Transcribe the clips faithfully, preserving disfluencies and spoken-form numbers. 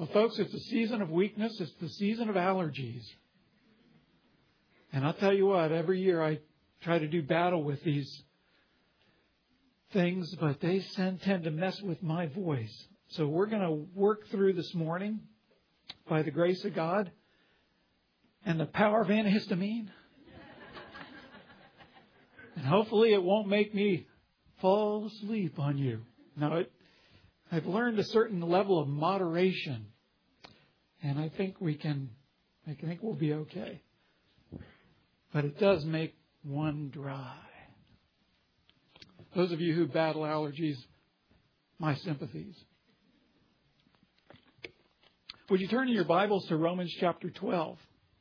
Well, folks, it's a season of weakness. It's the season of allergies. And I'll tell you what, every year I try to do battle with these things, but they tend to mess with my voice. So we're going to work through this morning by the grace of God and the power of antihistamine. And hopefully it won't make me fall asleep on you. Now, it, I've learned a certain level of moderation, and I think we can, I think we'll be okay. But it does make one dry. Those of you who battle allergies, my sympathies. Would you turn in your Bibles to Romans chapter twelve?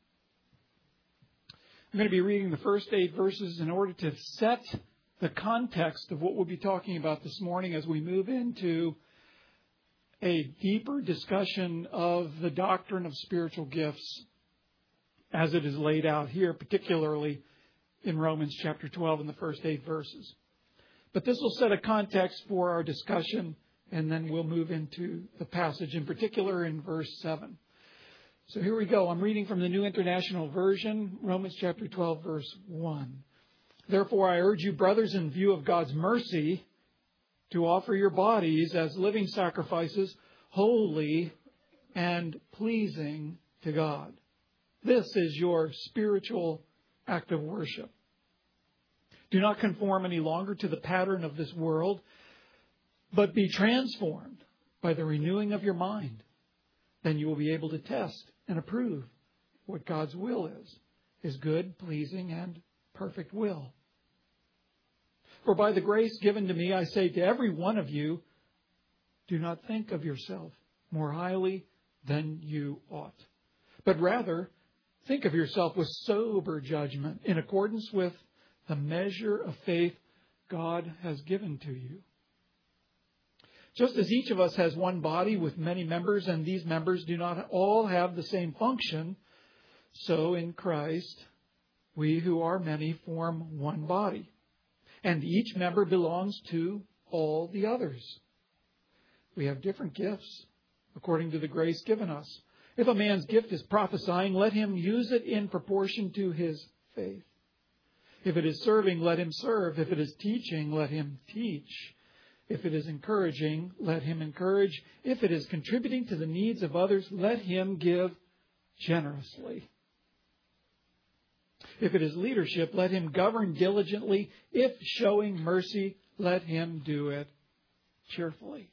I'm going to be reading the first eight verses in order to set the context of what we'll be talking about this morning as we move into a deeper discussion of the doctrine of spiritual gifts as it is laid out here, particularly in Romans chapter twelve in the first eight verses. But this will set a context for our discussion, and then we'll move into the passage, in particular in verse seven. So here we go. I'm reading from the New International Version, Romans chapter twelve, verse one. Therefore, I urge you, brothers, in view of God's mercy, to offer your bodies as living sacrifices, holy and pleasing to God. This is your spiritual act of worship. Do not conform any longer to the pattern of this world, but be transformed by the renewing of your mind. Then you will be able to test and approve what God's will is, His good, pleasing, and perfect will. For by the grace given to me, I say to every one of you, do not think of yourself more highly than you ought, but rather think of yourself with sober judgment in accordance with the measure of faith God has given to you. Just as each of us has one body with many members, and these members do not all have the same function, so in Christ, we who are many form one body, and each member belongs to all the others. We have different gifts according to the grace given us. If a man's gift is prophesying, let him use it in proportion to his faith. If it is serving, let him serve. If it is teaching, let him teach. If it is encouraging, let him encourage. If it is contributing to the needs of others, let him give generously. If it is leadership, let him govern diligently. If showing mercy, let him do it cheerfully.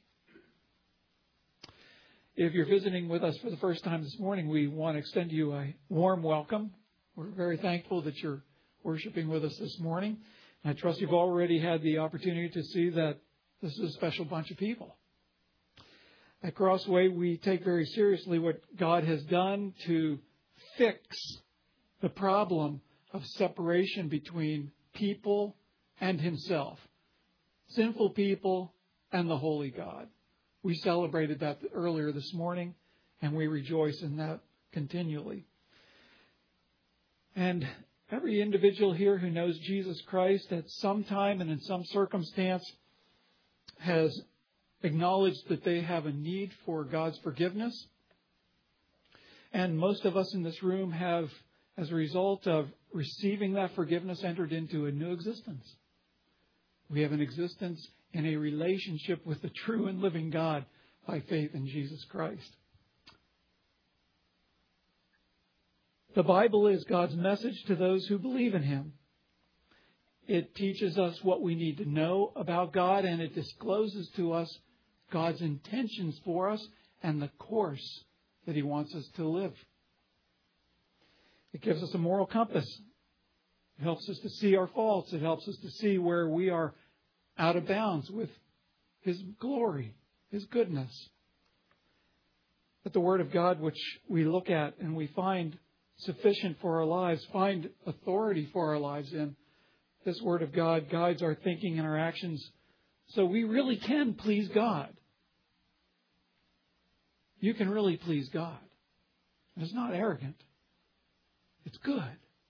If you're visiting with us for the first time this morning, we want to extend you a warm welcome. We're very thankful that you're worshiping with us this morning. I trust you've already had the opportunity to see that this is a special bunch of people. At Crossway, we take very seriously what God has done to fix the problem of separation between people and Himself, sinful people and the holy God. We celebrated that earlier this morning, and we rejoice in that continually. And every individual here who knows Jesus Christ at some time and in some circumstance has acknowledged that they have a need for God's forgiveness. And most of us in this room have, as a result of receiving that forgiveness, entered into a new existence. We have an existence in a relationship with the true and living God by faith in Jesus Christ. The Bible is God's message to those who believe in Him. It teaches us what we need to know about God, and it discloses to us God's intentions for us and the course that He wants us to live. It gives us a moral compass. It helps us to see our faults. It helps us to see where we are out of bounds with His glory, His goodness. But the Word of God, which we look at and we find sufficient for our lives, find authority for our lives in, this Word of God guides our thinking and our actions so we really can please God. You can really please God. And it's not arrogant. It's good.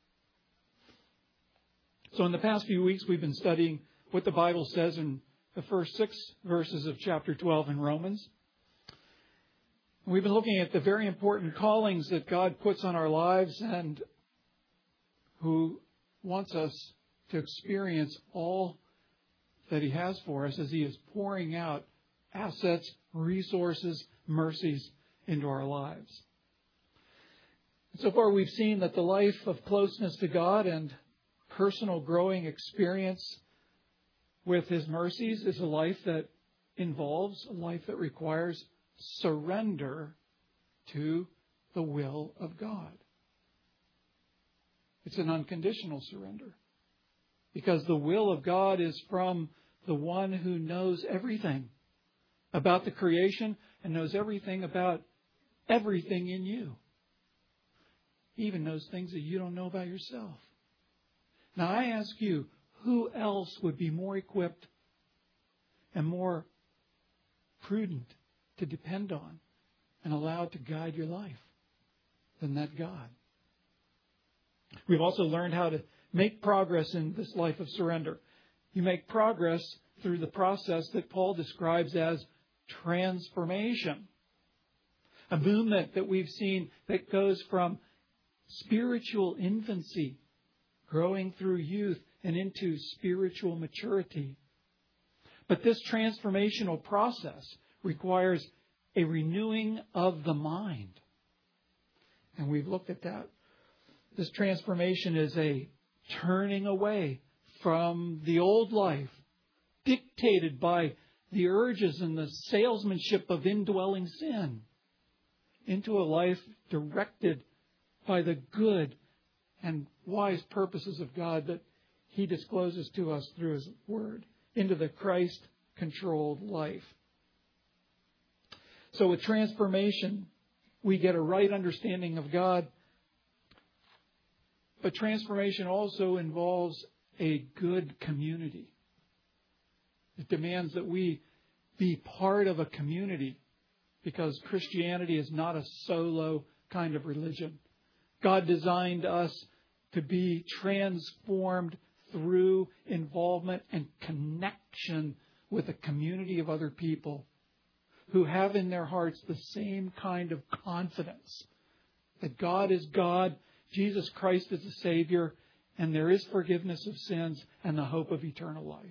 So in the past few weeks, we've been studying what the Bible says in the first six verses of chapter twelve in Romans. We've been looking at the very important callings that God puts on our lives and who wants us to experience all that He has for us as He is pouring out assets, resources, mercies into our lives. So far we've seen that the life of closeness to God and personal growing experience with His mercies is a life that involves, a life that requires surrender to the will of God. It's an unconditional surrender because the will of God is from the one who knows everything about the creation and knows everything about everything in you. He even knows things that you don't know about yourself. Now I ask you, who else would be more equipped and more prudent to depend on and allow to guide your life than that God? We've also learned how to make progress in this life of surrender. You make progress through the process that Paul describes as transformation. A movement that we've seen that goes from spiritual infancy, growing through youth, and into spiritual maturity. But this transformational process requires a renewing of the mind. And we've looked at that. This transformation is a turning away from the old life, dictated by the urges and the salesmanship of indwelling sin, into a life directed by the good and wise purposes of God that He discloses to us through His Word, into the Christ-controlled life. So with transformation, we get a right understanding of God. But transformation also involves a good community. It demands that we be part of a community because Christianity is not a solo kind of religion. God designed us to be transformed through involvement and connection with a community of other people who have in their hearts the same kind of confidence that God is God, Jesus Christ is the Savior, and there is forgiveness of sins and the hope of eternal life.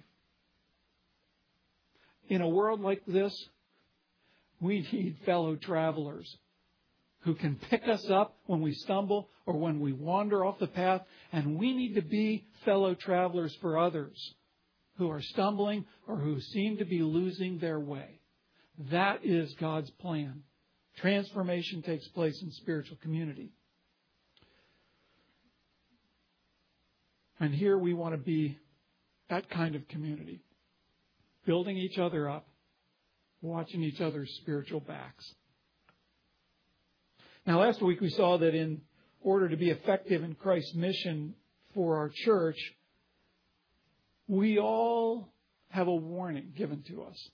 In a world like this, we need fellow travelers who can pick us up when we stumble or when we wander off the path, and we need to be fellow travelers for others who are stumbling or who seem to be losing their way. That is God's plan. Transformation takes place in spiritual community. And here we want to be that kind of community, building each other up, watching each other's spiritual backs. Now, last week we saw that in order to be effective in Christ's mission for our church, we all have a warning given to us.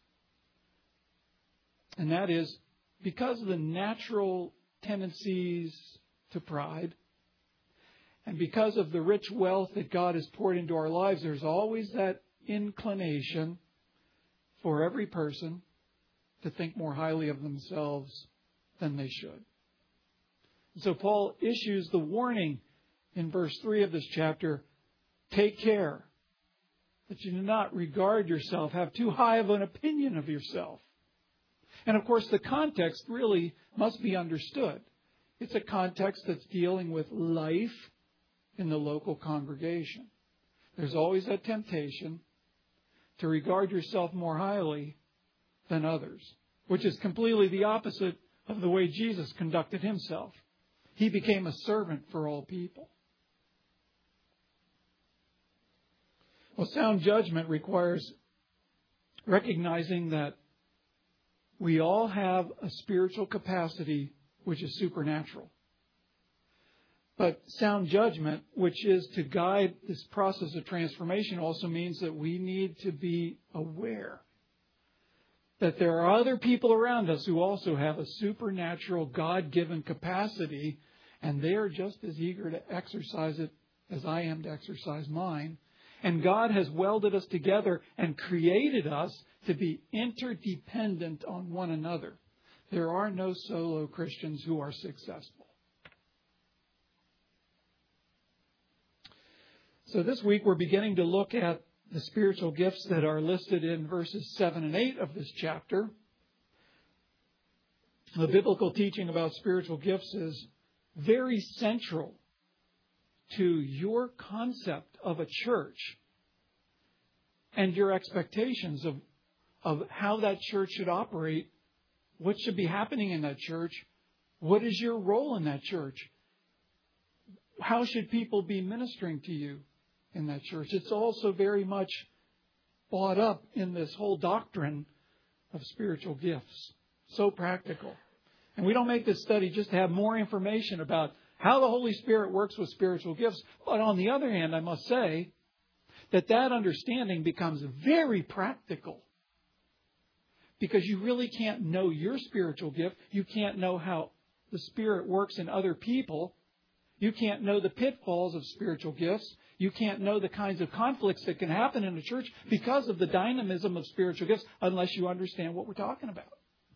And that is, because of the natural tendencies to pride, and because of the rich wealth that God has poured into our lives, there's always that inclination for every person to think more highly of themselves than they should. So Paul issues the warning in verse three of this chapter, take care that you do not regard yourself, have too high of an opinion of yourself. And of course, the context really must be understood. It's a context that's dealing with life in the local congregation. There's always that temptation to regard yourself more highly than others, which is completely the opposite of the way Jesus conducted Himself. He became a servant for all people. Well, sound judgment requires recognizing that we all have a spiritual capacity which is supernatural. But sound judgment, which is to guide this process of transformation, also means that we need to be aware that there are other people around us who also have a supernatural, God-given capacity, and they are just as eager to exercise it as I am to exercise mine. And God has welded us together and created us to be interdependent on one another. There are no solo Christians who are successful. So this week we're beginning to look at the spiritual gifts that are listed in verses seven and eight of this chapter. The biblical teaching about spiritual gifts is very central to your concept of a church and your expectations of, of how that church should operate, what should be happening in that church, what is your role in that church, how should people be ministering to you in that church. It's also very much bought up in this whole doctrine of spiritual gifts. So practical. And we don't make this study just to have more information about how the Holy Spirit works with spiritual gifts. But on the other hand, I must say that that understanding becomes very practical. Because you really can't know your spiritual gift. You can't know how the Spirit works in other people. You can't know the pitfalls of spiritual gifts. You can't know the kinds of conflicts that can happen in a church because of the dynamism of spiritual gifts unless you understand what we're talking about.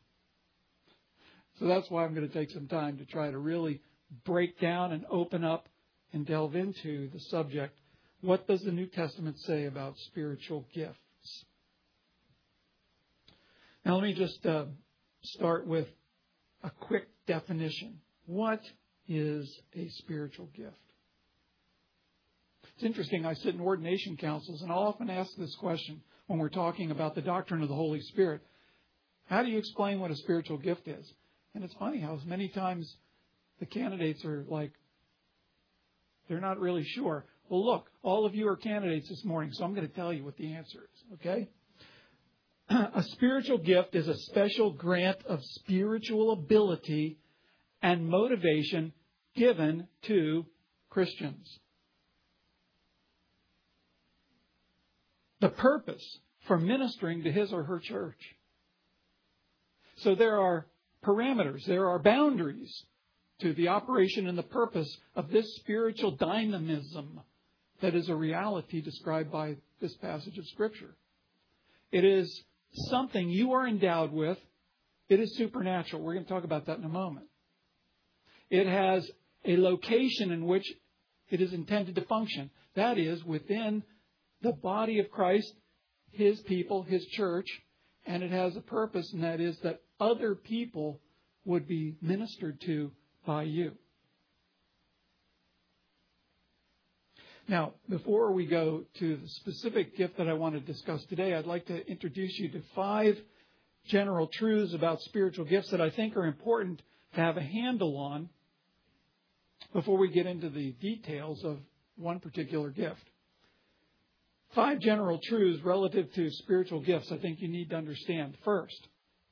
So that's why I'm going to take some time to try to really break down and open up and delve into the subject. What does the New Testament say about spiritual gifts? Now let me just uh, start with a quick definition. What is a spiritual gift? It's interesting, I sit in ordination councils and I'll often ask this question when we're talking about the doctrine of the Holy Spirit. How do you explain what a spiritual gift is? And it's funny how many times the candidates are like, they're not really sure. Well, look, all of you are candidates this morning, so I'm going to tell you what the answer is, okay? A spiritual gift is a special grant of spiritual ability and motivation given to Christians. The purpose for ministering to his or her church. So there are parameters, there are boundaries to the operation and the purpose of this spiritual dynamism that is a reality described by this passage of Scripture. It is something you are endowed with. It is supernatural. We're going to talk about that in a moment. It has a location in which it is intended to function. That is within the body of Christ, His people, His church, and it has a purpose, and that is that other people would be ministered to by you. Now, before we go to the specific gift that I want to discuss today, I'd like to introduce you to five general truths about spiritual gifts that I think are important to have a handle on before we get into the details of one particular gift. Five general truths relative to spiritual gifts I think you need to understand. First,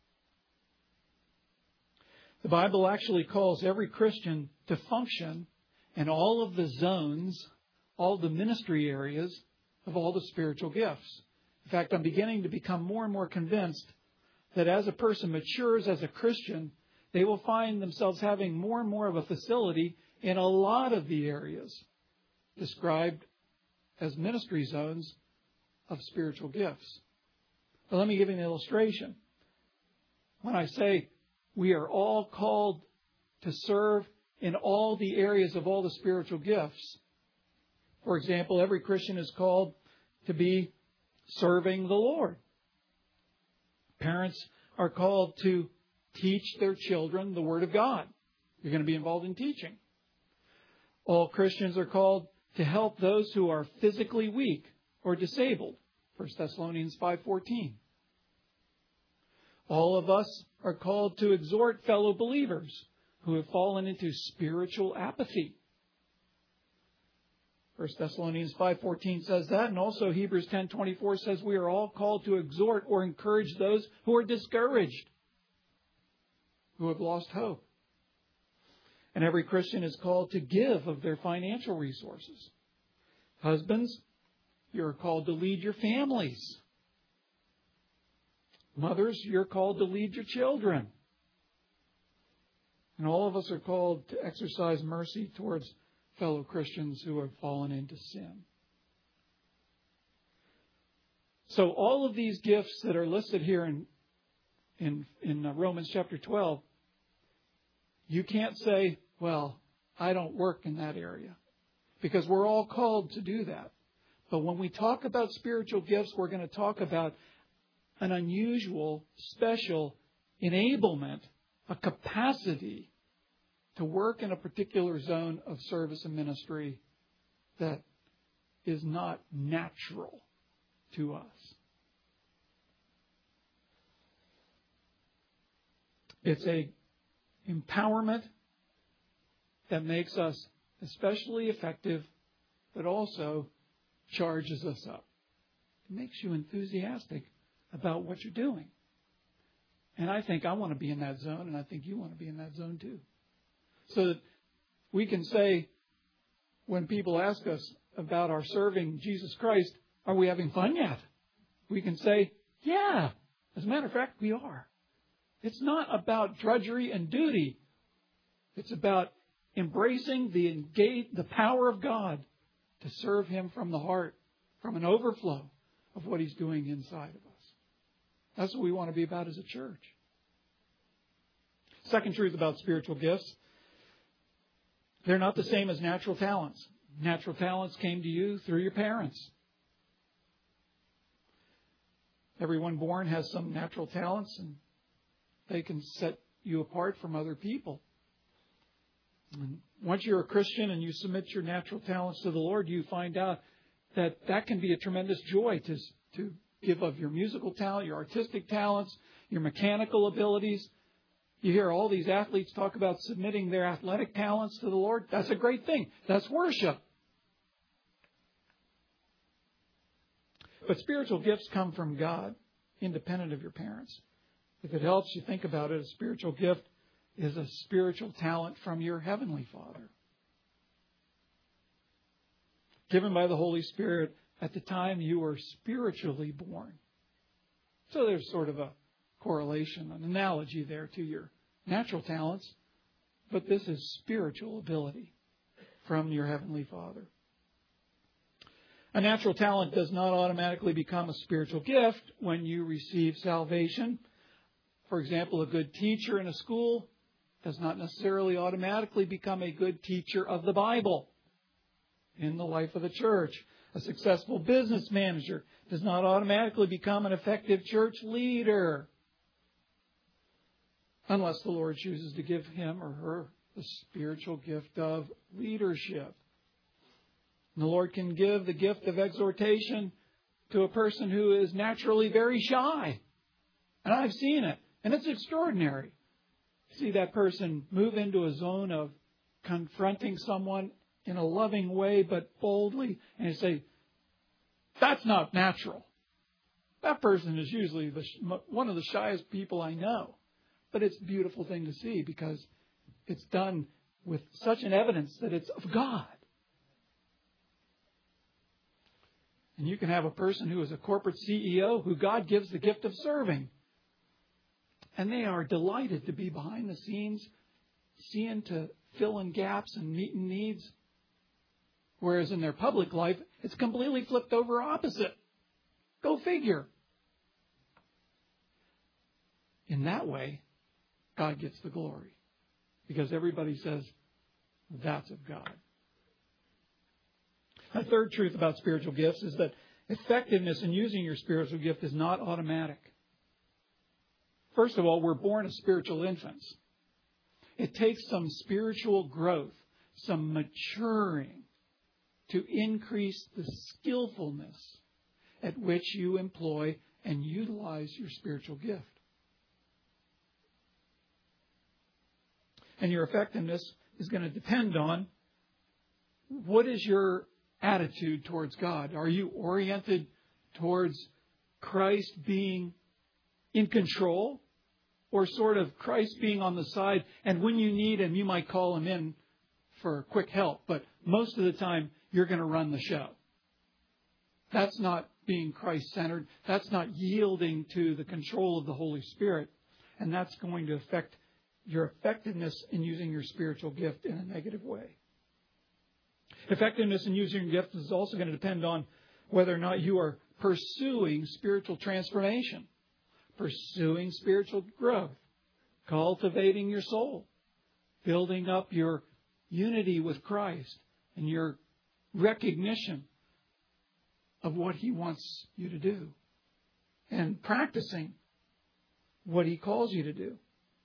the Bible actually calls every Christian to function in all of the zones, all the ministry areas of all the spiritual gifts. In fact, I'm beginning to become more and more convinced that as a person matures as a Christian, they will find themselves having more and more of a facility in a lot of the areas described as ministry zones of spiritual gifts. But let me give you an illustration. When I say we are all called to serve in all the areas of all the spiritual gifts, for example, every Christian is called to be serving the Lord. Parents are called to teach their children the Word of God. You're going to be involved in teaching. All Christians are called to help those who are physically weak or disabled. First Thessalonians five fourteen. All of us are called to exhort fellow believers who have fallen into spiritual apathy. First Thessalonians five fourteen says that, and also Hebrews ten twenty-four says we are all called to exhort or encourage those who are discouraged, who have lost hope. And every Christian is called to give of their financial resources. Husbands, you're called to lead your families. Mothers, you're called to lead your children. And all of us are called to exercise mercy towards fellow Christians who have fallen into sin. So all of these gifts that are listed here in in, in Romans chapter twelve, you can't say, well, I don't work in that area. Because we're all called to do that. But when we talk about spiritual gifts, we're going to talk about an unusual, special enablement, a capacity to work in a particular zone of service and ministry that is not natural to us. It's a empowerment that makes us especially effective, but also charges us up. It makes you enthusiastic about what you're doing. And I think I want to be in that zone, and I think you want to be in that zone too. So that we can say, when people ask us about our serving Jesus Christ, are we having fun yet? We can say, yeah. As a matter of fact, we are. It's not about drudgery and duty. It's about embracing the engage, the power of God to serve Him from the heart, from an overflow of what He's doing inside of us. That's what we want to be about as a church. Second truth about spiritual gifts. They're not the same as natural talents. Natural talents came to you through your parents. Everyone born has some natural talents, and they can set you apart from other people. And once you're a Christian and you submit your natural talents to the Lord, you find out that that can be a tremendous joy to, to give of your musical talent, your artistic talents, your mechanical abilities. You hear all these athletes talk about submitting their athletic talents to the Lord. That's a great thing. That's worship. But spiritual gifts come from God, independent of your parents. If it helps you think about it, a spiritual gift is a spiritual talent from your Heavenly Father, given by the Holy Spirit at the time you were spiritually born. So there's sort of a correlation, an analogy there to your natural talents, but this is spiritual ability from your Heavenly Father. A natural talent does not automatically become a spiritual gift when you receive salvation. For example, a good teacher in a school does not necessarily automatically become a good teacher of the Bible in the life of the church. A successful business manager does not automatically become an effective church leader unless the Lord chooses to give him or her the spiritual gift of leadership. And the Lord can give the gift of exhortation to a person who is naturally very shy. And I've seen it, and it's extraordinary. See that person move into a zone of confronting someone in a loving way, but boldly, and you say, that's not natural. That person is usually the, one of the shyest people I know. But it's a beautiful thing to see because it's done with such an evidence that it's of God. And you can have a person who is a corporate C E O who God gives the gift of serving. And they are delighted to be behind the scenes, seeing to fill in gaps and meeting needs. Whereas in their public life, it's completely flipped over opposite. Go figure. In that way, God gets the glory. Because everybody says, that's of God. A third truth about spiritual gifts is that effectiveness in using your spiritual gift is not automatic. First of all, we're born as spiritual infants. It takes some spiritual growth, some maturing to increase the skillfulness at which you employ and utilize your spiritual gift. And your effectiveness is going to depend on what is your attitude towards God. Are you oriented towards Christ being in control, or sort of Christ being on the side, and when you need Him, you might call Him in for quick help, but most of the time you're going to run the show? That's not being Christ-centered. That's not yielding to the control of the Holy Spirit, and that's going to affect your effectiveness in using your spiritual gift in a negative way. Effectiveness in using your gift is also going to depend on whether or not you are pursuing spiritual transformation. pursuing spiritual growth, cultivating your soul, building up your unity with Christ and your recognition of what He wants you to do, and practicing what He calls you to do.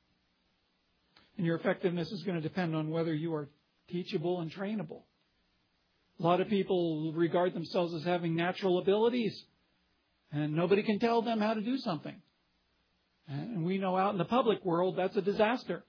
And your effectiveness is going to depend on whether you are teachable and trainable. A lot of people regard themselves as having natural abilities, and nobody can tell them how to do something. And we know out in the public world, that's a disaster.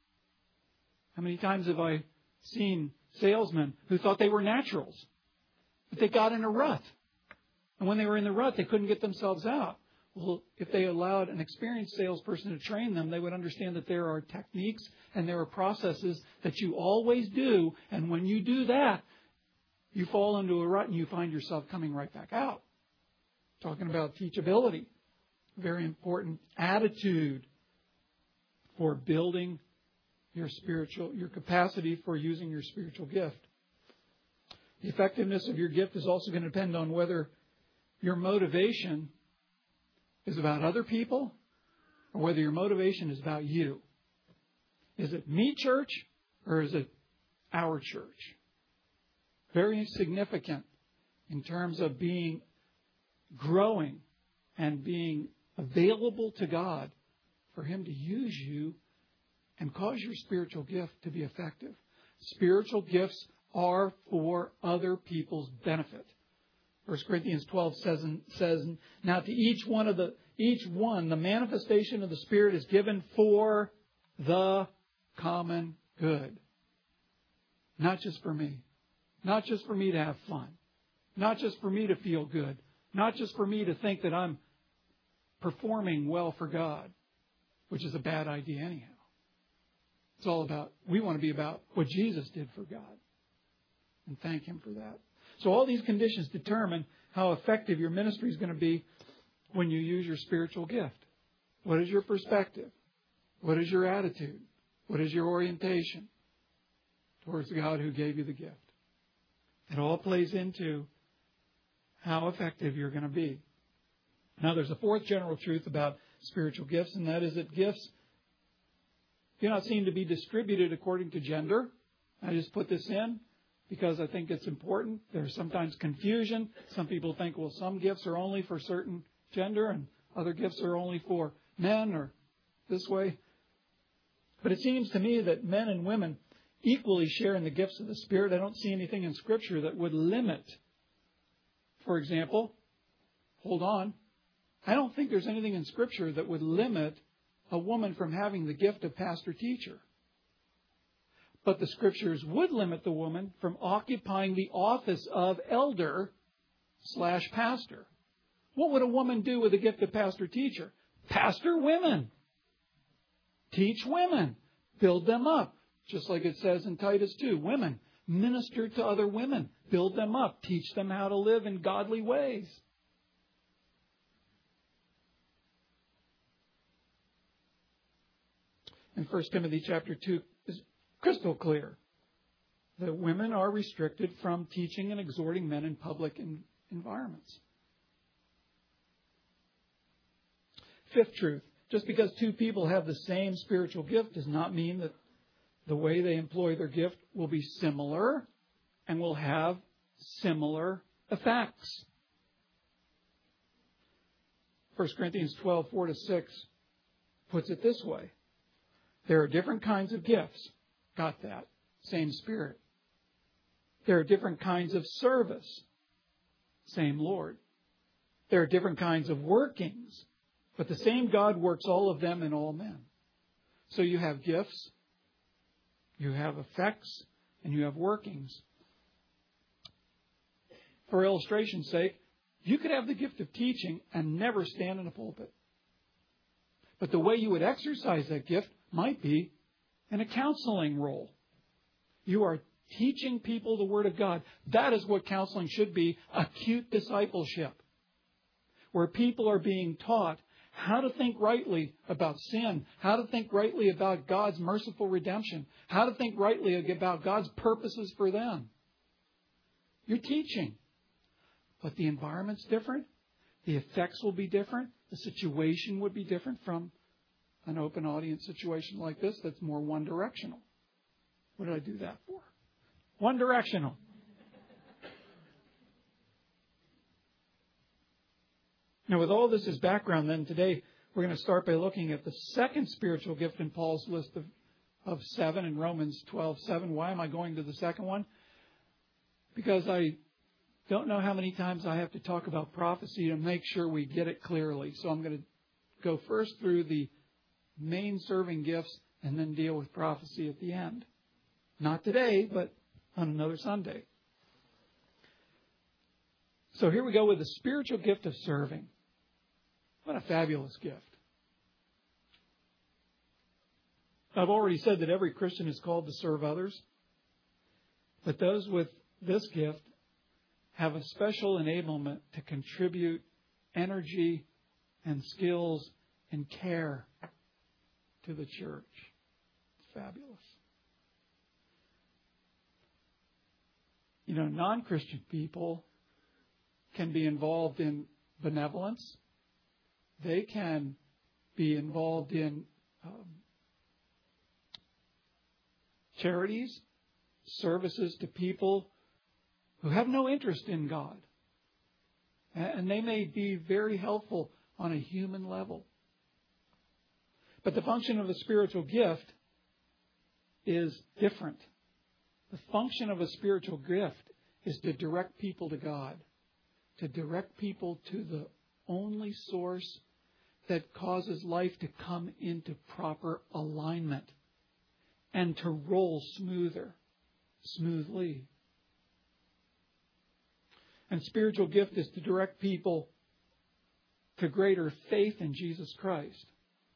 How many times have I seen salesmen who thought they were naturals, but they got in a rut. And when they were in the rut, they couldn't get themselves out. Well, if they allowed an experienced salesperson to train them, they would understand that there are techniques and there are processes that you always do. And when you do that, you fall into a rut and you find yourself coming right back out. Talking about teachability. Very important attitude for building your spiritual, your capacity for using your spiritual gift. The effectiveness of your gift is also going to depend on whether your motivation is about other people or whether your motivation is about you. Is it me, church, or is it our church? Very significant in terms of being growing and being available to God for Him to use you and cause your spiritual gift to be effective. Spiritual gifts are for other people's benefit. First Corinthians twelve says, says, now to each one of the each one, the manifestation of the Spirit is given for the common good. Not just for me. Not just for me to have fun. Not just for me to feel good. Not just for me to think that I'm performing well for God, which is a bad idea anyhow. It's all about, we want to be about what Jesus did for God. And thank Him for that. So all these conditions determine how effective your ministry is going to be when you use your spiritual gift. What is your perspective? What is your attitude? What is your orientation towards the God who gave you the gift? It all plays into how effective you're going to be. Now, there's a fourth general truth about spiritual gifts, and that is that gifts do not seem to be distributed according to gender. I just put this in because I think it's important. There's sometimes confusion. Some people think, well, some gifts are only for certain gender and other gifts are only for men or this way. But it seems to me that men and women equally share in the gifts of the Spirit. I don't see anything in Scripture that would limit. For example, hold on. I don't think there's anything in Scripture that would limit a woman from having the gift of pastor-teacher. But the Scriptures would limit the woman from occupying the office of elder slash pastor. What would a woman do with the gift of pastor-teacher? Pastor women. Teach women. Build them up. Just like it says in Titus two. Women, minister to other women. Build them up. Teach them how to live in godly ways. And First Timothy chapter two is crystal clear that women are restricted from teaching and exhorting men in public in, environments. Fifth truth, just because two people have the same spiritual gift does not mean that the way they employ their gift will be similar and will have similar effects. First Corinthians twelve, four to six puts it this way. There are different kinds of gifts. Got that. Same Spirit. There are different kinds of service. Same Lord. There are different kinds of workings. But the same God works all of them in all men. So you have gifts, you have effects, and you have workings. For illustration's sake, you could have the gift of teaching and never stand in a pulpit. But the way you would exercise that gift might be in a counseling role. You are teaching people the Word of God. That is what counseling should be, acute discipleship, where people are being taught how to think rightly about sin, how to think rightly about God's merciful redemption, how to think rightly about God's purposes for them. You're teaching. But the environment's different. The effects will be different. The situation would be different from an open audience situation like this that's more one-directional. What did I do that for? One-directional. Now, with all this as background, then today we're going to start by looking at the second spiritual gift in Paul's list of, of seven in Romans twelve seven. Why am I going to the second one? Because I don't know how many times I have to talk about prophecy to make sure we get it clearly. So I'm going to go first through the main serving gifts and then deal with prophecy at the end. Not today, but on another Sunday. So here we go with the spiritual gift of serving. What a fabulous gift. I've already said that every Christian is called to serve others. But those with this gift have a special enablement to contribute energy and skills and care to the church. It's fabulous. You know, non-Christian people can be involved in benevolence. They can be involved in um, charities, services to people who have no interest in God. And they may be very helpful on a human level. But the function of a spiritual gift is different. The function of a spiritual gift is to direct people to God, to direct people to the only source that causes life to come into proper alignment and to roll smoother, smoothly. And spiritual gift is to direct people to greater faith in Jesus Christ.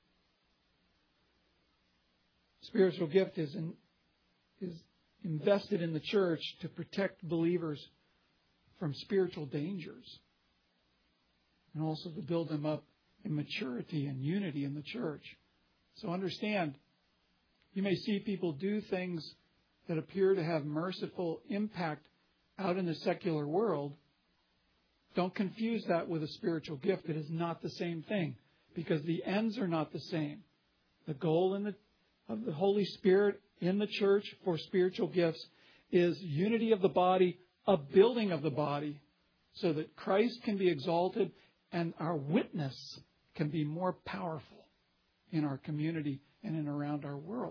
Spiritual gift is in, is invested in the church to protect believers from spiritual dangers and also to build them up in maturity and unity in the church. So understand, you may see people do things that appear to have merciful impact out in the secular world. Don't confuse that with a spiritual gift. It is not the same thing because the ends are not the same. The goal in the, of the Holy Spirit in the church for spiritual gifts is unity of the body, a building of the body so that Christ can be exalted and our witness can be more powerful in our community and in around our world.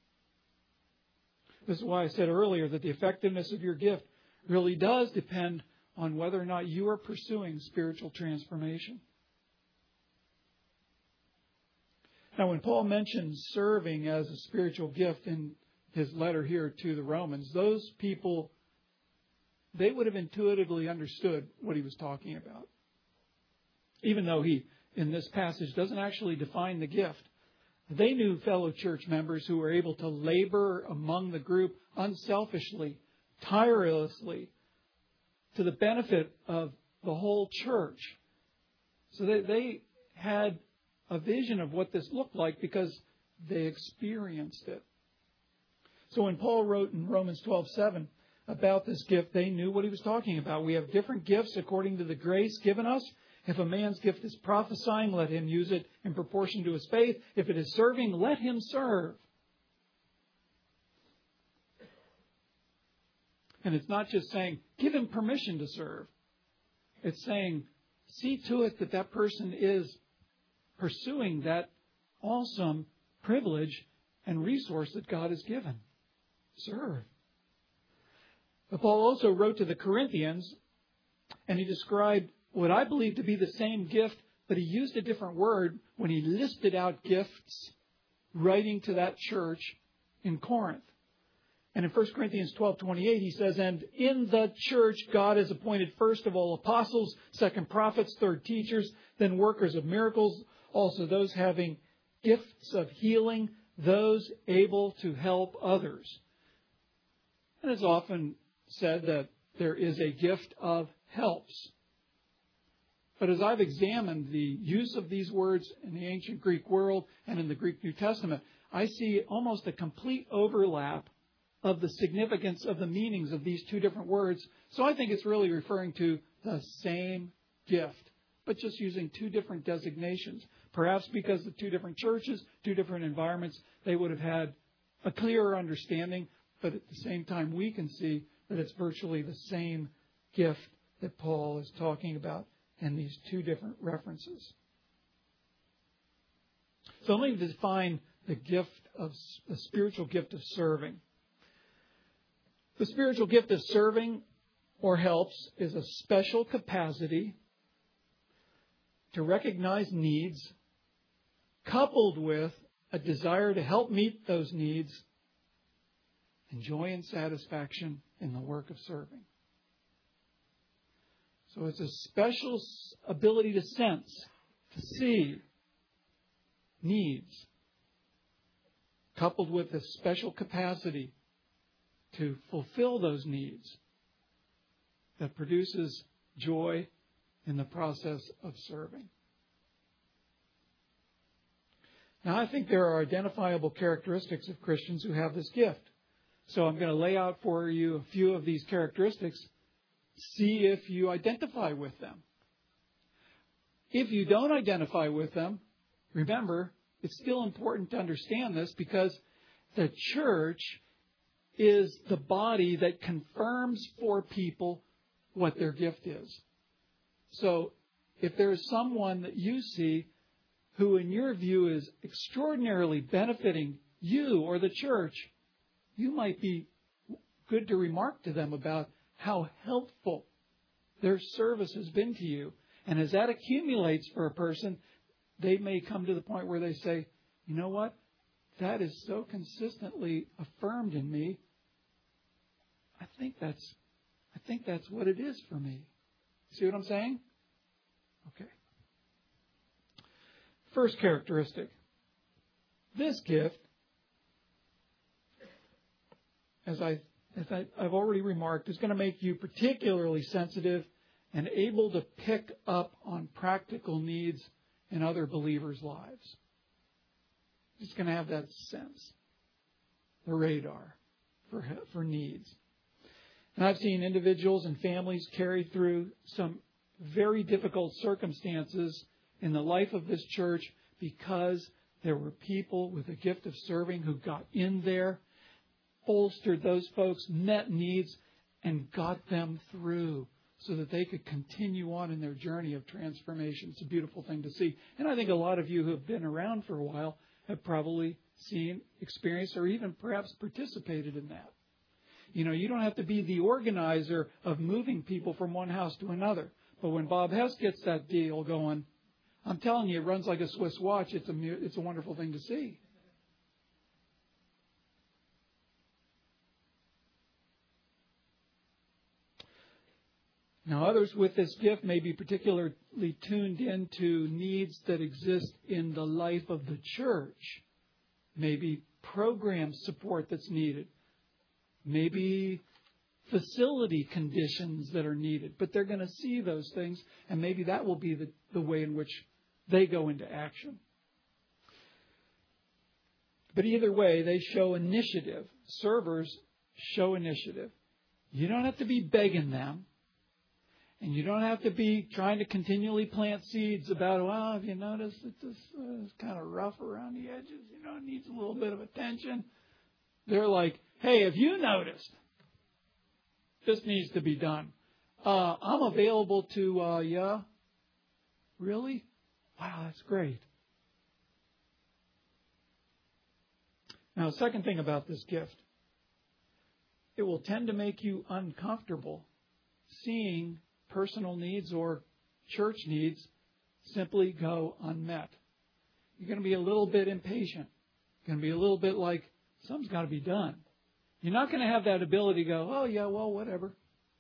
This is why I said earlier that the effectiveness of your gift really does depend on whether or not you are pursuing spiritual transformation. Now, when Paul mentions serving as a spiritual gift in his letter here to the Romans, those people, they would have intuitively understood what he was talking about. Even though he, in this passage, doesn't actually define the gift. They knew fellow church members who were able to labor among the group unselfishly, tirelessly, to the benefit of the whole church. So they, they had a vision of what this looked like because they experienced it. So when Paul wrote in Romans twelve seven about this gift, they knew what he was talking about. We have different gifts according to the grace given us. If a man's gift is prophesying, let him use it in proportion to his faith. If it is serving, let him serve. And it's not just saying, give him permission to serve. It's saying, see to it that that person is pursuing that awesome privilege and resource that God has given. Serve. But Paul also wrote to the Corinthians, and he described what I believe to be the same gift, but he used a different word when he listed out gifts, writing to that church in Corinth. And in First Corinthians twelve twenty-eight, he says, and in the church God has appointed first of all apostles, second prophets, third teachers, then workers of miracles, also those having gifts of healing, those able to help others. And it's often said that there is a gift of helps. But as I've examined the use of these words in the ancient Greek world and in the Greek New Testament, I see almost a complete overlap of the significance of the meanings of these two different words. So I think it's really referring to the same gift, but just using two different designations. Perhaps because the two different churches, two different environments, they would have had a clearer understanding, but at the same time we can see that it's virtually the same gift that Paul is talking about in these two different references. So let me define the gift of the spiritual gift of serving. The spiritual gift of serving or helps is a special capacity to recognize needs, coupled with a desire to help meet those needs, and joy and satisfaction in the work of serving. So it's a special ability to sense, to see needs, coupled with a special capacity to fulfill those needs that produces joy in the process of serving. Now, I think there are identifiable characteristics of Christians who have this gift. So I'm going to lay out for you a few of these characteristics. See if you identify with them. If you don't identify with them, remember, it's still important to understand this because the church is the body that confirms for people what their gift is. So if there is someone that you see who in your view is extraordinarily benefiting you or the church, you might be good to remark to them about how helpful their service has been to you. And as that accumulates for a person, they may come to the point where they say, you know what? That is so consistently affirmed in me. I think that's, I think that's what it is for me. See what I'm saying? Okay. First characteristic. This gift, as I as I, I've already remarked, is going to make you particularly sensitive and able to pick up on practical needs in other believers' lives. It's going to have that sense, the radar for for needs. And I've seen individuals and families carry through some very difficult circumstances in the life of this church because there were people with a gift of serving who got in there, bolstered those folks, met needs, and got them through so that they could continue on in their journey of transformation. It's a beautiful thing to see. And I think a lot of you who have been around for a while have probably seen, experienced, or even perhaps participated in that. You know, you don't have to be the organizer of moving people from one house to another. But when Bob Hess gets that deal going, I'm telling you, it runs like a Swiss watch. It's a, it's a wonderful thing to see. Now, others with this gift may be particularly tuned into needs that exist in the life of the church. Maybe program support that's needed. Maybe facility conditions that are needed. But they're going to see those things, and maybe that will be the, the way in which they go into action. But either way, they show initiative. Servers show initiative. You don't have to be begging them. And you don't have to be trying to continually plant seeds about, well, have you noticed that this uh, is kind of rough around the edges? You know, it needs a little bit of attention. They're like, hey, have you noticed? This needs to be done. Uh, I'm available to, uh, yeah? Really? Wow, that's great. Now, second thing about this gift, it will tend to make you uncomfortable seeing personal needs or church needs simply go unmet. You're going to be a little bit impatient. You're going to be a little bit like, something's got to be done. You're not going to have that ability to go, oh, yeah, well, whatever.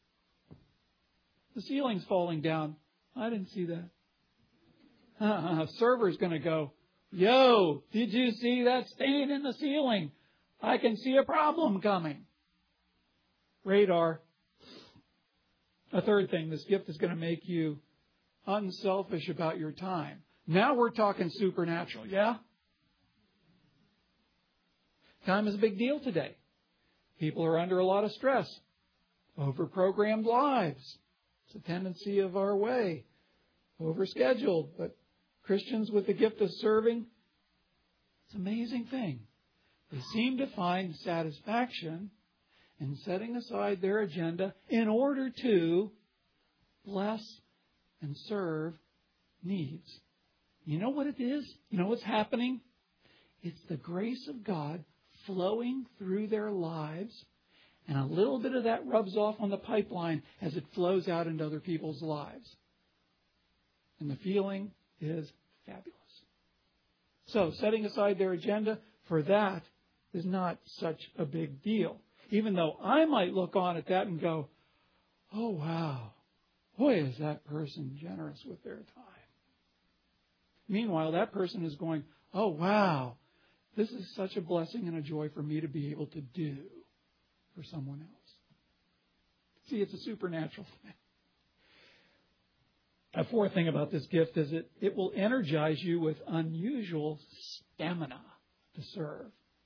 The ceiling's falling down. I didn't see that. Uh-uh. A server's going to go, yo, did you see that stain in the ceiling? I can see a problem coming. Radar. A third thing, this gift is going to make you unselfish about your time. Now we're talking supernatural, yeah? Time is a big deal today. People are under a lot of stress. Overprogrammed lives. It's a tendency of our way. overscheduled. But Christians with the gift of serving, it's an amazing thing. They seem to find satisfaction in setting aside their agenda in order to bless and serve needs. You know what it is? You know what's happening? It's the grace of God flowing through their lives, and a little bit of that rubs off on the pipeline as it flows out into other people's lives. And the feeling is fabulous. So, setting aside their agenda for that is not such a big deal. Even though I might look on at that and go, oh, wow, boy, is that person generous with their time. Meanwhile, that person is going, oh, wow, this is such a blessing and a joy for me to be able to do for someone else. See, it's a supernatural thing. A fourth thing about this gift is it, it will energize you with unusual stamina to serve.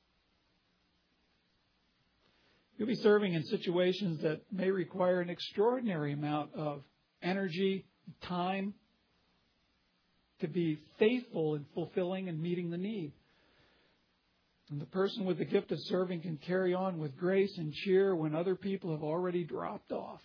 You'll be serving in situations that may require an extraordinary amount of energy, time, to be faithful in fulfilling and meeting the need. And the person with the gift of serving can carry on with grace and cheer when other people have already dropped off.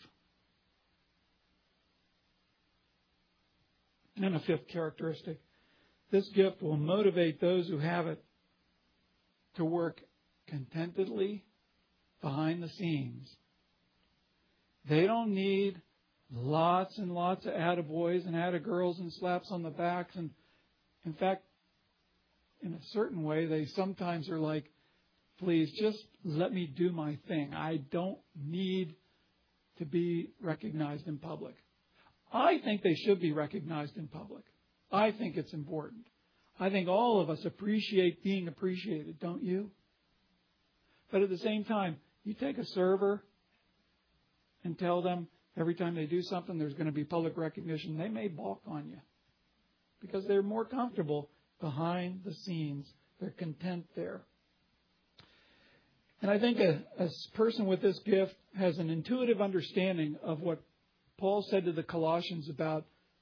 And a fifth characteristic, this gift will motivate those who have it to work contentedly behind the scenes. They don't need lots and lots of attaboys and attagirls and slaps on the backs. And in fact, in a certain way, they sometimes are like, please just let me do my thing. I don't need to be recognized in public. I think they should be recognized in public. I think it's important. I think all of us appreciate being appreciated, don't you? But at the same time, you take a server and tell them every time they do something there's going to be public recognition, they may balk on you because they're more comfortable behind the scenes. They're content there. And I think a, a person with this gift has an intuitive understanding of what Paul said to the Colossians about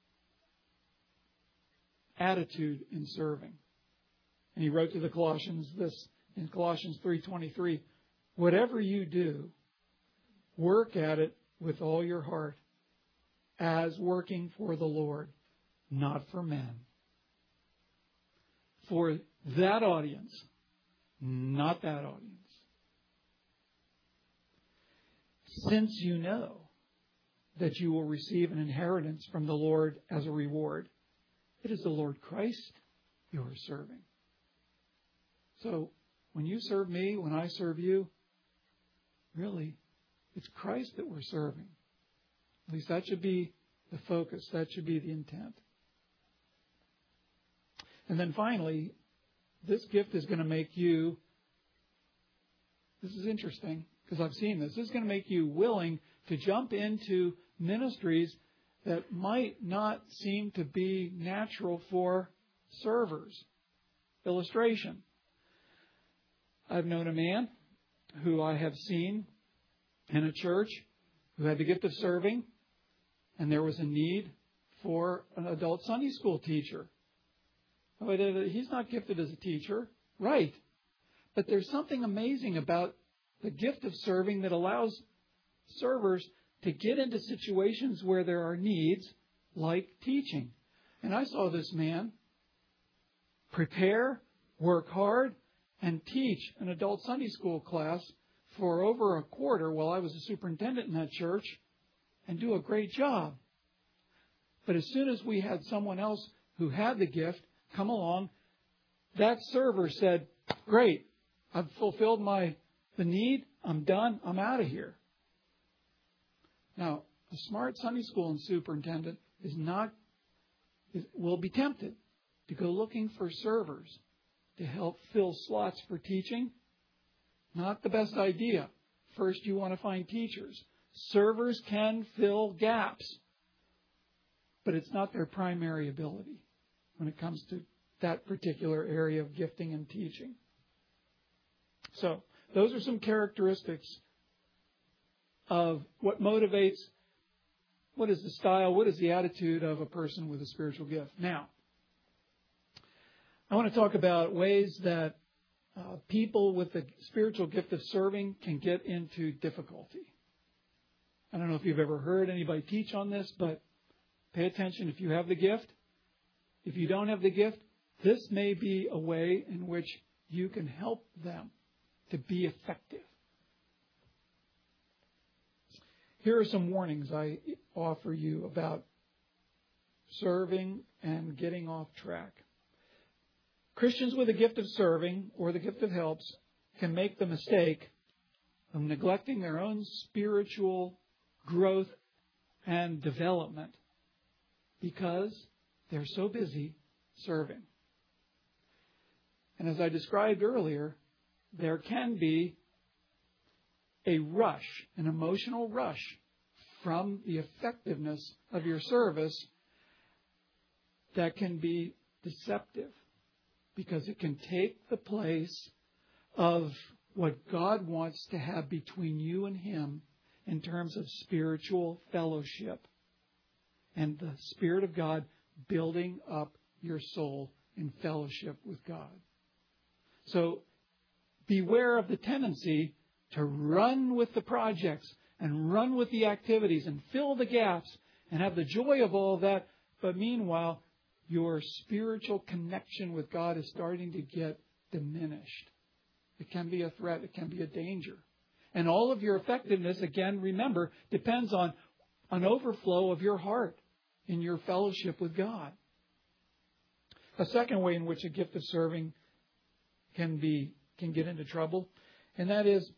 attitude in serving. And he wrote to the Colossians this in Colossians three twenty-three, whatever you do, work at it with all your heart, as working for the Lord, not for men. For that audience, not that audience. Since you know that you will receive an inheritance from the Lord as a reward, it is the Lord Christ you are serving. So, when you serve me, when I serve you, really, it's Christ that we're serving. At least that should be the focus. That should be the intent. And then finally, this gift is going to make you, this is interesting because I've seen this, this is going to make you willing to jump into ministries that might not seem to be natural for servers. Illustration. I've known a man who I have seen in a church who had the gift of serving, and there was a need for an adult Sunday school teacher. He's not gifted as a teacher, right? But there's something amazing about the gift of serving that allows servers to get into situations where there are needs, like teaching. And I saw this man prepare, work hard, and teach an adult Sunday school class for over a quarter while I was a superintendent in that church and do a great job. But as soon as we had someone else who had the gift come along, that server said, great, I've fulfilled my the need, I'm done, I'm out of here. Now, a smart Sunday school superintendent is not, is, will be tempted to go looking for servers to help fill slots for teaching. Not the best idea. First, you want to find teachers. Servers can fill gaps, but it's not their primary ability when it comes to that particular area of gifting and teaching. So, those are some characteristics of what motivates What is the style? What is the attitude of a person with a spiritual gift? Now, I want to talk about ways that uh, people with the spiritual gift of serving can get into difficulty. I don't know if you've ever heard anybody teach on this, but pay attention if you have the gift. If you don't have the gift, this may be a way in which you can help them to be effective. Here are some warnings I offer you about serving and getting off track. Christians with the gift of serving or the gift of helps can make the mistake of neglecting their own spiritual growth and development because they're so busy serving. And as I described earlier, there can be a rush, an emotional rush from the effectiveness of your service that can be deceptive because it can take the place of what God wants to have between you and Him in terms of spiritual fellowship and the Spirit of God building up your soul in fellowship with God. So beware of the tendency to run with the projects and run with the activities and fill the gaps and have the joy of all that. But meanwhile, your spiritual connection with God is starting to get diminished. It can be a threat. It can be a danger. And all of your effectiveness, again, remember, depends on an overflow of your heart in your fellowship with God. A second way in which a gift of serving can be can get into trouble, and that is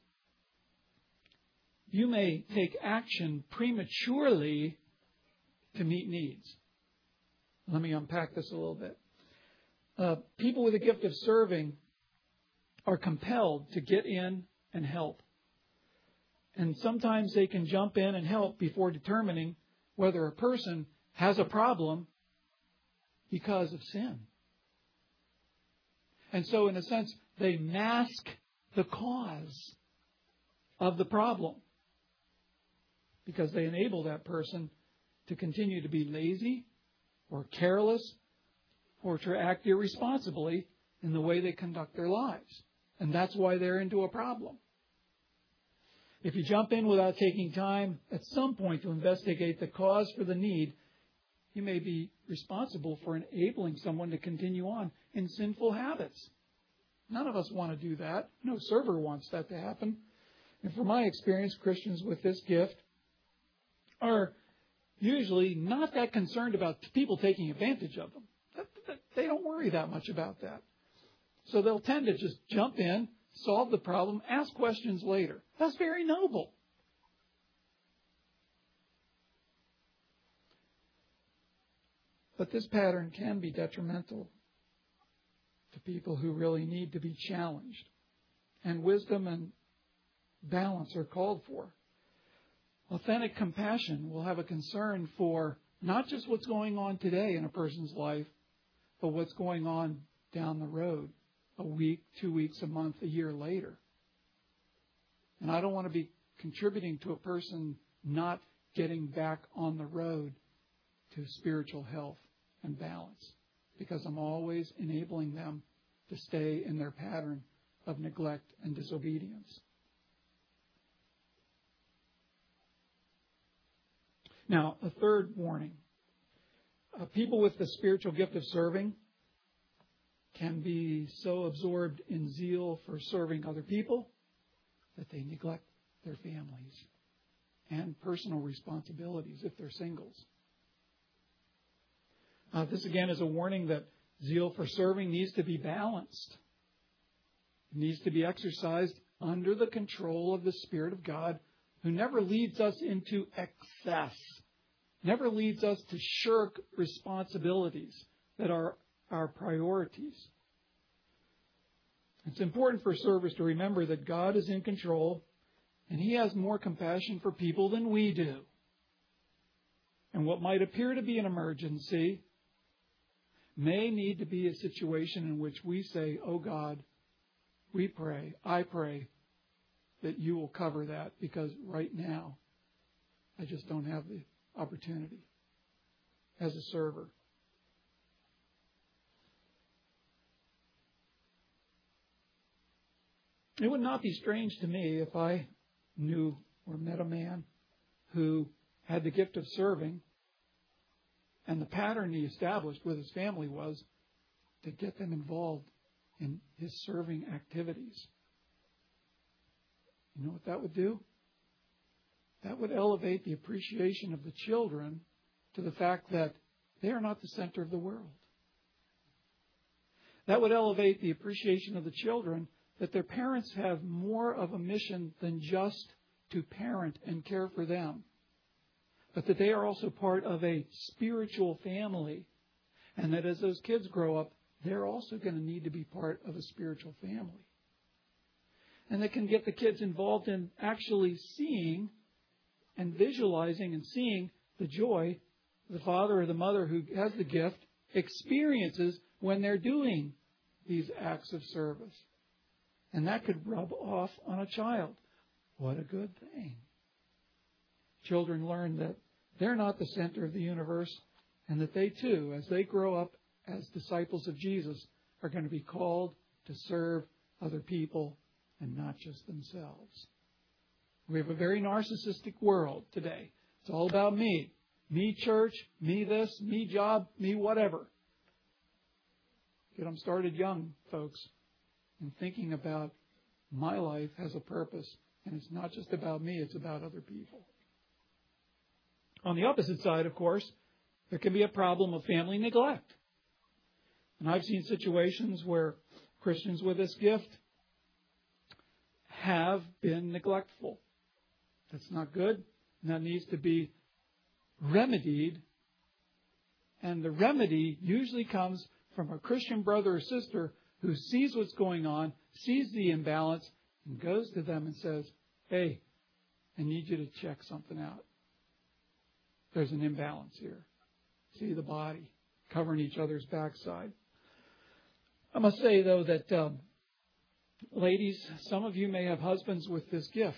you may take action prematurely to meet needs. Let me unpack this a little bit. Uh, people with a gift of serving are compelled to get in and help. And sometimes they can jump in and help before determining whether a person has a problem because of sin. And so, in a sense, they mask the cause of the problem because they enable that person to continue to be lazy or careless or to act irresponsibly in the way they conduct their lives. And that's why they're into a problem. If you jump in without taking time at some point to investigate the cause for the need, you may be responsible for enabling someone to continue on in sinful habits. None of us want to do that. No server wants that to happen. And from my experience, Christians with this gift are usually not that concerned about people taking advantage of them. They don't worry that much about that. So they'll tend to just jump in, solve the problem, ask questions later. That's very noble. But this pattern can be detrimental to people who really need to be challenged. And wisdom and balance are called for. Authentic compassion will have a concern for not just what's going on today in a person's life, but what's going on down the road, a week, two weeks, a month, a year later. And I don't want to be contributing to a person not getting back on the road to spiritual health and balance, because I'm always enabling them to stay in their pattern of neglect and disobedience. Now, a third warning. Uh, people with the spiritual gift of serving can be so absorbed in zeal for serving other people that they neglect their families and personal responsibilities if they're singles. Uh, this, again, is a warning that zeal for serving needs to be balanced. It needs to be exercised under the control of the Spirit of God, who never leads us into excess, never leads us to shirk responsibilities that are our priorities. It's important for servers to remember that God is in control and He has more compassion for people than we do. And what might appear to be an emergency may need to be a situation in which we say, "Oh God, we pray, I pray that you will cover that, because right now I just don't have the opportunity as a server. It would not be strange to me if I knew or met a man who had the gift of serving, and the pattern he established with his family was to get them involved in his serving activities. You know what that would do? That would elevate the appreciation of the children to the fact that they are not the center of the world. That would elevate the appreciation of the children that their parents have more of a mission than just to parent and care for them, but that they are also part of a spiritual family, and that as those kids grow up, they're also going to need to be part of a spiritual family. And they can get the kids involved in actually seeing and visualizing and seeing the joy the father or the mother who has the gift experiences when they're doing these acts of service. And that could rub off on a child. What a good thing. Children learn that they're not the center of the universe, and that they too, as they grow up as disciples of Jesus, are going to be called to serve other people and not just themselves. We have a very narcissistic world today. It's all about me. Me church, me this, me job, me whatever. Get them started young, folks, in thinking about my life has a purpose. And it's not just about me, it's about other people. On the opposite side, of course, there can be a problem of family neglect. And I've seen situations where Christians with this gift have been neglectful. That's not good. And that needs to be remedied. And the remedy usually comes from a Christian brother or sister who sees what's going on, sees the imbalance, and goes to them and says, hey, I need you to check something out. There's an imbalance here. See the body covering each other's backside. I must say, though, that um, ladies, some of you may have husbands with this gift.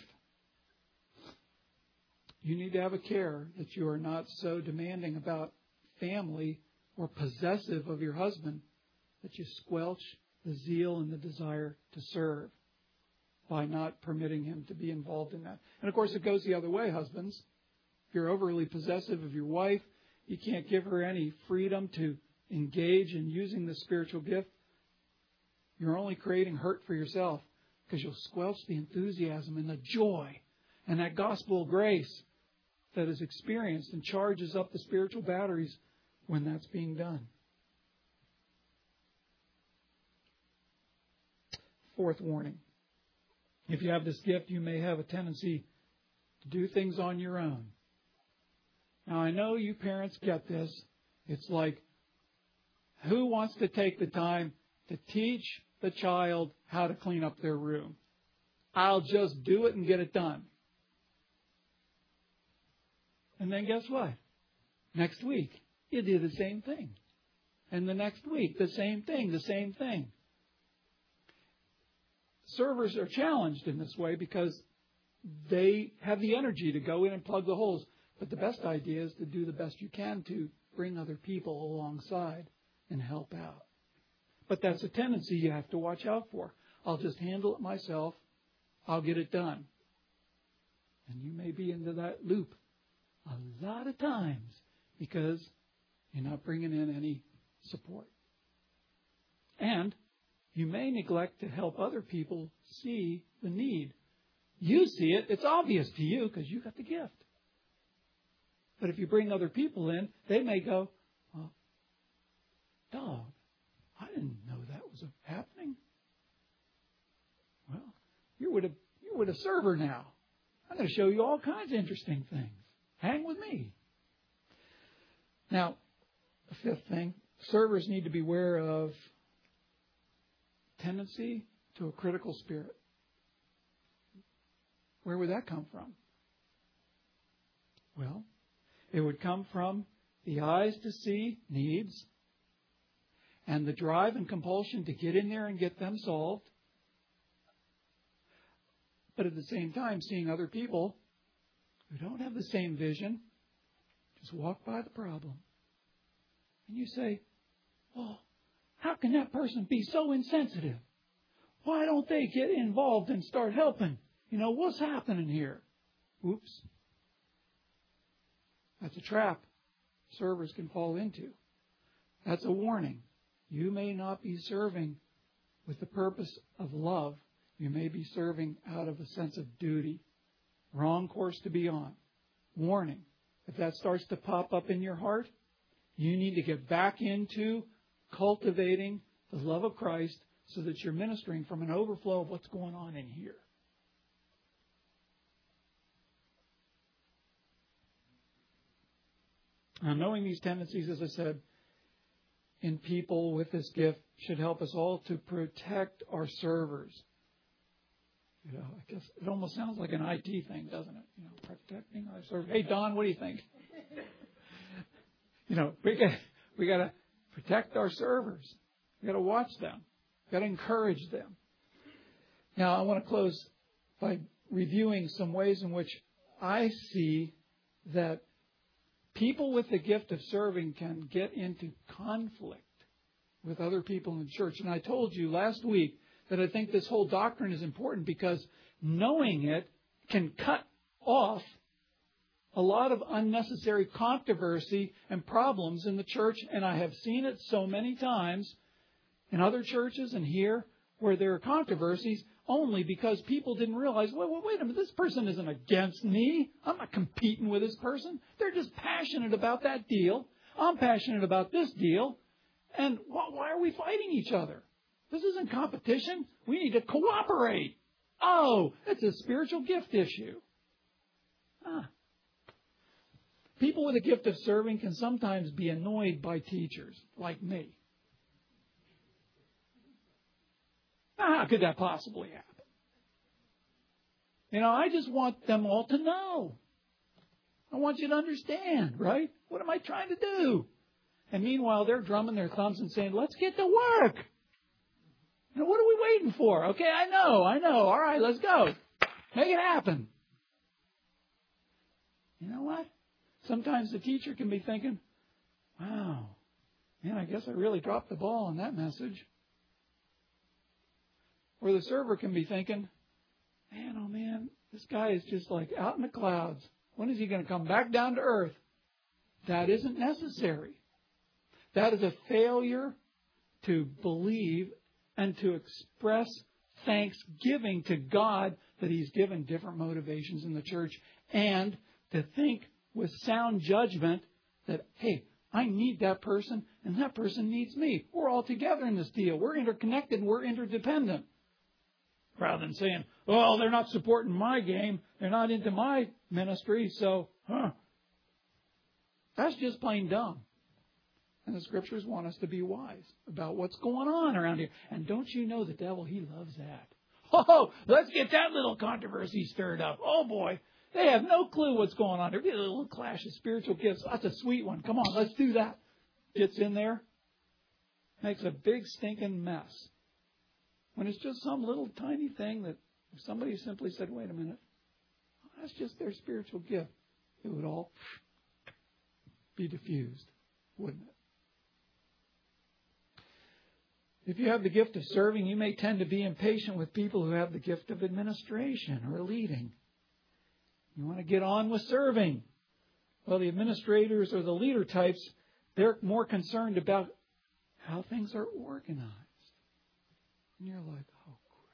You need to have a care that you are not so demanding about family or possessive of your husband that you squelch the zeal and the desire to serve by not permitting him to be involved in that. And of course, it goes the other way, husbands. If you're overly possessive of your wife, you can't give her any freedom to engage in using the spiritual gift. You're only creating hurt for yourself because you'll squelch the enthusiasm and the joy and that gospel of grace that is experienced and charges up the spiritual batteries when that's being done. Fourth warning. If you have this gift, you may have a tendency to do things on your own. Now, I know you parents get this. It's like, who wants to take the time to teach the child how to clean up their room? I'll just do it and get it done. And then guess what? Next week, you do the same thing. And the next week, the same thing, the same thing. Servers are challenged in this way because they have the energy to go in and plug the holes. But the best idea is to do the best you can to bring other people alongside and help out. But that's a tendency you have to watch out for. I'll just handle it myself. I'll get it done. And you may be into that loop a lot of times because you're not bringing in any support. And you may neglect to help other people see the need. You see it. It's obvious to you because you got the gift. But if you bring other people in, they may go, well, dog, I didn't know that was happening. Well, you're with a, you're with a server now. I'm going to show you all kinds of interesting things. Hang with me. Now, the fifth thing, servers need to be aware of tendency to a critical spirit. Where would that come from? Well, it would come from the eyes to see needs and the drive and compulsion to get in there and get them solved. But at the same time, seeing other people who don't have the same vision, Just walk by the problem. And you say, well, how can that person be so insensitive? Why don't they get involved and start helping? You know, what's happening here? Oops. That's a trap servers can fall into. That's a warning. You may not be serving with the purpose of love. You may be serving out of a sense of duty. Wrong course to be on. Warning. If that starts to pop up in your heart, you need to get back into cultivating the love of Christ so that you're ministering from an overflow of what's going on in here. Now, knowing these tendencies, as I said, in people with this gift should help us all to protect our servers. You know, I guess it almost sounds like an I T thing, doesn't it? You know, protecting our servers. Hey, Don, what do you think? You know, we got we got to protect our servers. We got to watch them. We got to encourage them. Now, I want to close by reviewing some ways in which I see that people with the gift of serving can get into conflict with other people in the church. And I told you last week that I think this whole doctrine is important because knowing it can cut off a lot of unnecessary controversy and problems in the church. And I have seen it so many times in other churches and here where there are controversies only because people didn't realize, well, well, wait a minute, this person isn't against me. I'm not competing with this person. They're just passionate about that deal. I'm passionate about this deal. And wh- why are we fighting each other? This isn't competition. We need to cooperate. Oh, it's a spiritual gift issue. Ah. People with a gift of serving can sometimes be annoyed by teachers like me. How could that possibly happen? You know, I just want them all to know. I want you to understand, right? What am I trying to do? And meanwhile, they're drumming their thumbs and saying, let's get to work. You know, what are we waiting for? Okay, I know, I know. All right, let's go. Make it happen. You know what? Sometimes the teacher can be thinking, wow, man, I guess I really dropped the ball on that message. Or the server can be thinking, man, oh man, this guy is just like out in the clouds. When is he going to come back down to earth? That isn't necessary. That is a failure to believe and to express thanksgiving to God that He's given different motivations in the church, and to think with sound judgment that, hey, I need that person and that person needs me. We're all together in this deal. We're interconnected and we're interdependent. Rather than saying, well, they're not supporting my game. They're not into my ministry. So, huh. That's just plain dumb. And the Scriptures want us to be wise about what's going on around here. And don't you know the devil, he loves that. Oh, let's get that little controversy stirred up. Oh, boy. They have no clue what's going on. There'll be a little clash of spiritual gifts. That's a sweet one. Come on, let's do that. Gets in there. Makes a big stinking mess. When it's just some little tiny thing that if somebody simply said, wait a minute, that's just their spiritual gift, it would all be diffused, wouldn't it? If you have the gift of serving, you may tend to be impatient with people who have the gift of administration or leading. You want to get on with serving. Well, the administrators or the leader types, they're more concerned about how things are organized. And you're like, oh,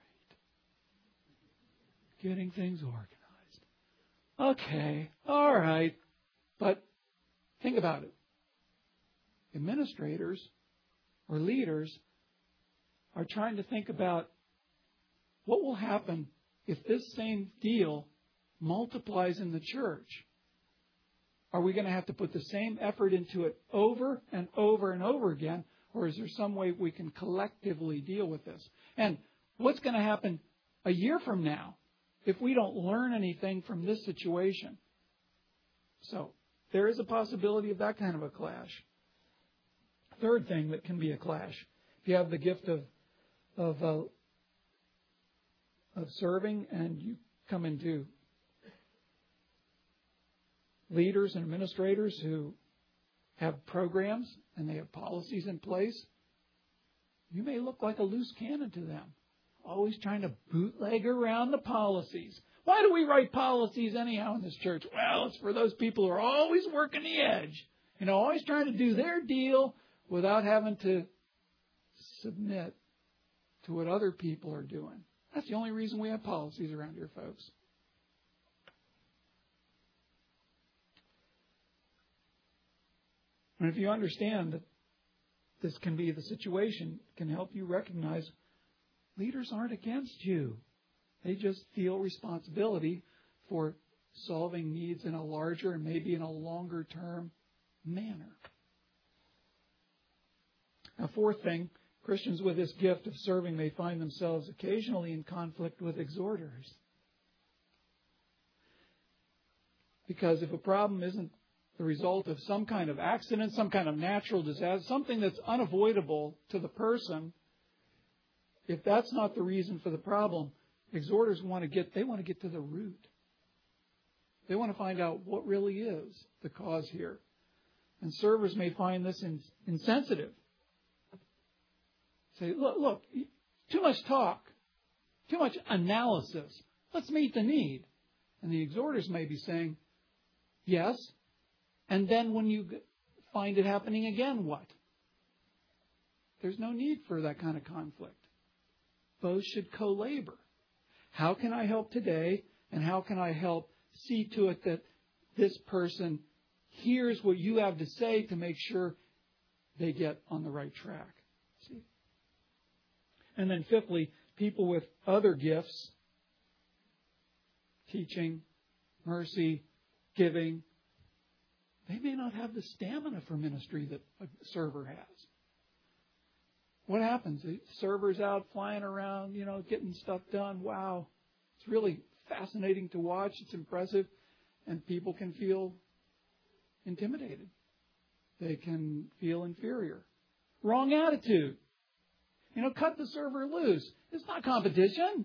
great. Getting things organized. Okay, all right. But think about it. Administrators or leaders are trying to think about what will happen if this same deal multiplies in the church. Are we going to have to put the same effort into it over and over and over again? Or is there some way we can collectively deal with this? And what's going to happen a year from now if we don't learn anything from this situation? So there is a possibility of that kind of a clash. Third thing that can be a clash. If you have the gift of of uh, of serving and you come into leaders and administrators who have programs and they have policies in place, you may look like a loose cannon to them, always trying to bootleg around the policies. Why do we write policies anyhow in this church? Well, it's for those people who are always working the edge, you know, always trying to do their deal without having to submit to what other people are doing. That's the only reason we have policies around here, folks. And if you understand that this can be the situation, it can help you recognize leaders aren't against you. They just feel responsibility for solving needs in a larger and maybe in a longer term manner. Now, fourth thing, Christians with this gift of serving may find themselves occasionally in conflict with exhorters. Because if a problem isn't the result of some kind of accident, some kind of natural disaster, something that's unavoidable to the person, if that's not the reason for the problem, exhorters want to get, they want to get to the root. They want to find out what really is the cause here. And servers may find this insensitive. Say, look, look, too much talk, too much analysis. Let's meet the need. And the exhorters may be saying, yes. And then when you find it happening again, what? There's no need for that kind of conflict. Both should co-labor. How can I help today? And how can I help see to it that this person hears what you have to say to make sure they get on the right track? See? And then fifthly, people with other gifts, teaching, mercy, giving, they may not have the stamina for ministry that a server has. What happens? The server's out flying around, you know, getting stuff done. Wow. It's really fascinating to watch. It's impressive. And people can feel intimidated. They can feel inferior. Wrong attitude. You know, cut the server loose. It's not competition.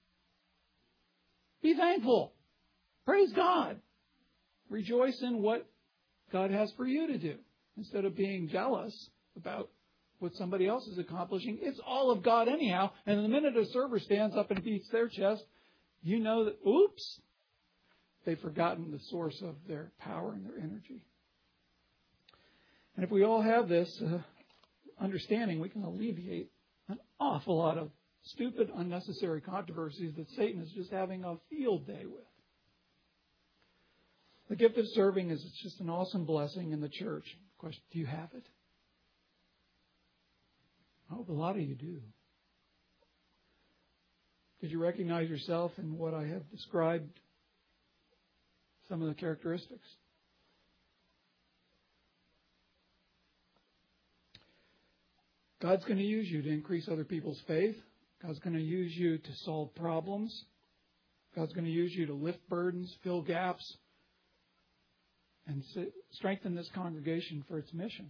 Be thankful. Praise God. Rejoice in what God has for you to do. Instead of being jealous about what somebody else is accomplishing, it's all of God anyhow. And the minute a server stands up and beats their chest, you know that, oops, they've forgotten the source of their power and their energy. And if we all have this uh, understanding, we can alleviate an awful lot of stupid, unnecessary controversies that Satan is just having a field day with. The gift of serving is it's just an awesome blessing in the church. Question, do you have it? I hope a lot of you do. Did you recognize yourself in what I have described, some of the characteristics? God's going to use you to increase other people's faith. God's going to use you to solve problems. God's going to use you to lift burdens, fill gaps, and strengthen this congregation for its mission.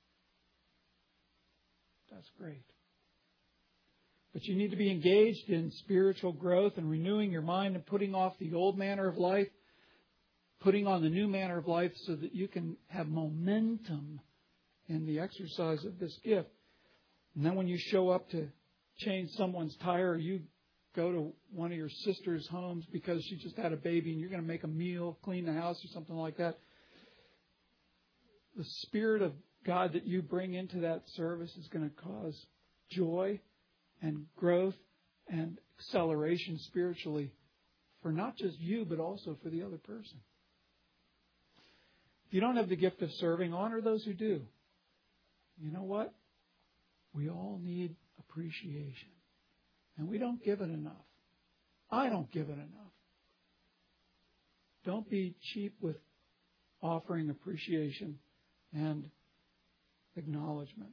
That's great. But you need to be engaged in spiritual growth and renewing your mind and putting off the old manner of life, putting on the new manner of life so that you can have momentum in the exercise of this gift. And then when you show up to change someone's tire, or you go to one of your sister's homes because she just had a baby and you're going to make a meal, clean the house or something like that, the Spirit of God that you bring into that service is going to cause joy and growth and acceleration spiritually for not just you, but also for the other person. If you don't have the gift of serving, honor those who do. You know what? We all need appreciation. And we don't give it enough. I don't give it enough. Don't be cheap with offering appreciation and acknowledgement.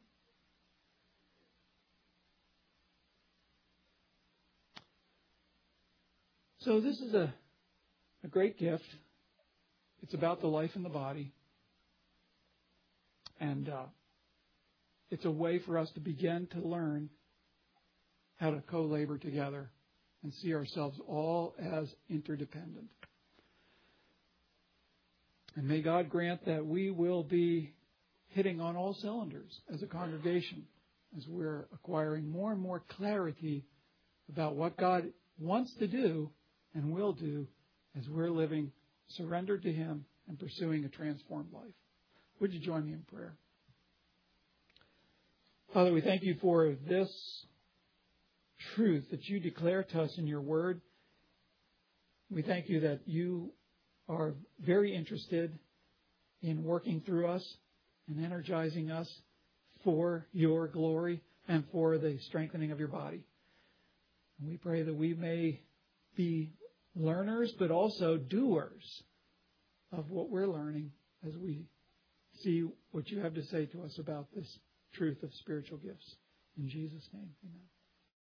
So this is a, a great gift. It's about the life in the body. And uh, it's a way for us to begin to learn how to co-labor together and see ourselves all as interdependent. And may God grant that we will be hitting on all cylinders as a congregation as we're acquiring more and more clarity about what God wants to do and will do as we're living surrendered to Him and pursuing a transformed life. Would you join me in prayer? Father, we thank you for this truth that you declare to us in your word. We thank you that you are very interested in working through us and energizing us for your glory and for the strengthening of your body. And we pray that we may be learners, but also doers of what we're learning as we see what you have to say to us about this truth of spiritual gifts. In Jesus' name, amen.